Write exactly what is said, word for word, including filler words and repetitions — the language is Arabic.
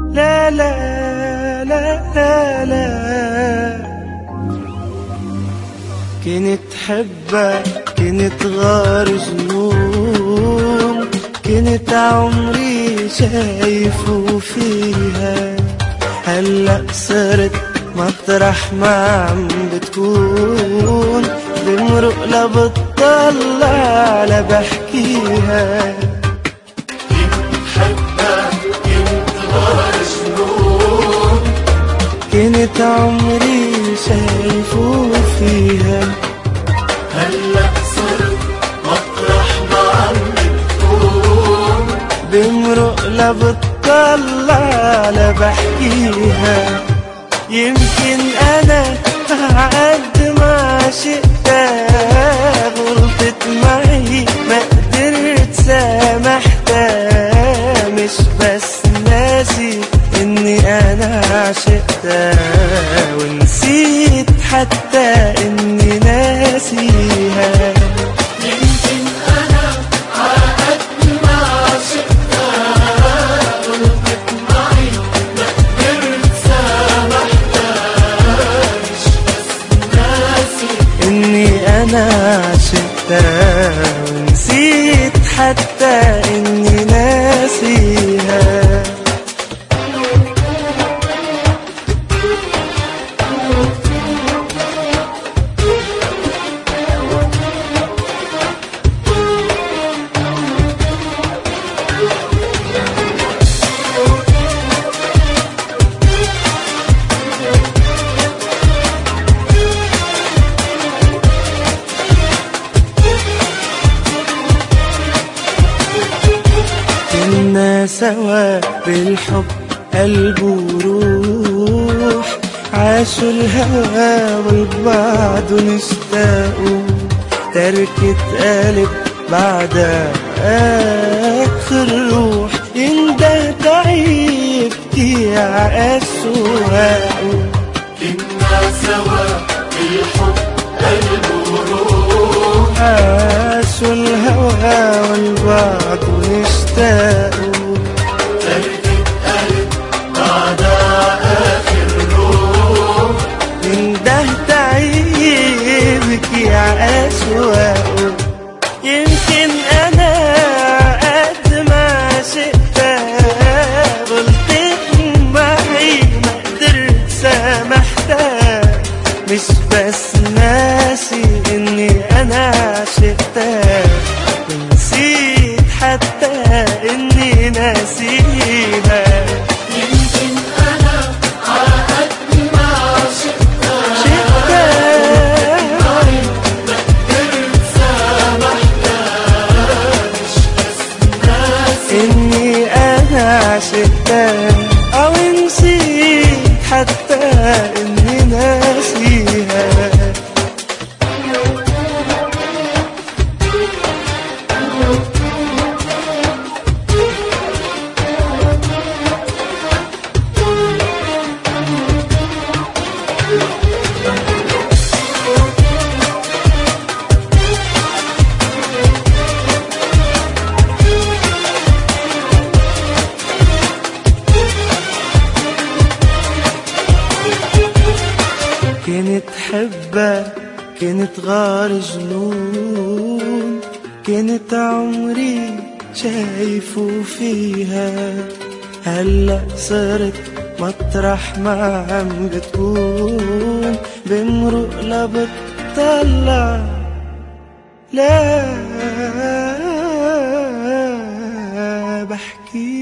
لا لا لا لا لا كنت حبك كنت غار جنون، كنت عمري شايفه فيها. هلأ صرت مطرح ما عم بتكون، بمرق لبطلع لبحكيها. كنت عمري شايفه فيها. هلأ صرت مطرح ما عم بتكون، بمرق لبطلع لبحكيها. يمكن أنا عقد ما عشقتها، غلطت معي ما قدرت سامحتها. مش بس ناسي إني أنا عشقتها، ونسيت حتى إني ناسيها. يمكن أنا عقد ما عشقتها، غلطت معي ما قدرت سامحتها. مش بس ناسي إني أنا عشقتها، ونسيت حتى إني ناسيها. كنا سوا بالحب قلب وروح، عاشوا الهوى والبعض نشتاقوا. تركت قلب بعد آخر روح، ينده تعبتي عالسواق. كنا سوا بالحب قلب وروح، عاشوا الهوى والبعض نشتاقوا. تركت قلب بعد آخر روح، ينده تعيبك يا أسواقه. يمكن أنا قد ما عشقتها، غلطت معي ما قدرت سامحتها. مش بس ناسي إني أنا عشقتها، ونسيت حتى إني ناسيها. يمكن أنا عقد ما عشقتها، معي ما قدرت سامحتها. مش بس ناسي إني أنا عشقتها، أو نسيت حتى إني ناسيها. كنت حبك كنت غار جنون، كنت عمري شايفه فيها. هلأ صرت مطرح ما عم بتكون، بمرق لبطلع لا بحكي.